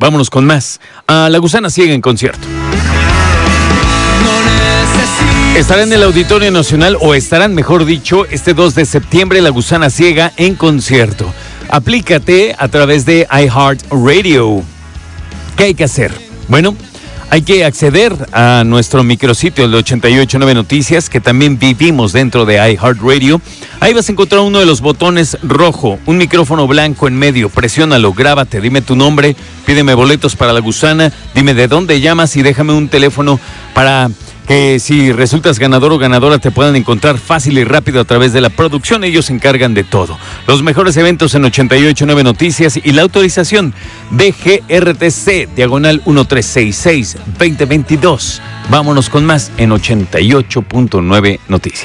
Vámonos con más. La Gusana Ciega en concierto. Estará en el Auditorio Nacional, o estarán, mejor dicho, este 2 de septiembre, La Gusana Ciega en concierto. Aplícate a través de iHeartRadio. ¿Qué hay que hacer? Bueno, hay que acceder a nuestro micrositio, el de 889 Noticias, que también vivimos dentro de iHeartRadio. Ahí vas a encontrar uno de los botones rojo, un micrófono blanco en medio. Presiónalo, grábate, dime tu nombre, pídeme boletos para La Gusana, dime de dónde llamas y déjame un teléfono para que si resultas ganador o ganadora te puedan encontrar fácil y rápido a través de la producción. Ellos se encargan de todo. Los mejores eventos en 889 Noticias y la autorización DGRTC, diagonal 1366-2022. Vámonos con más en 88.9 Noticias.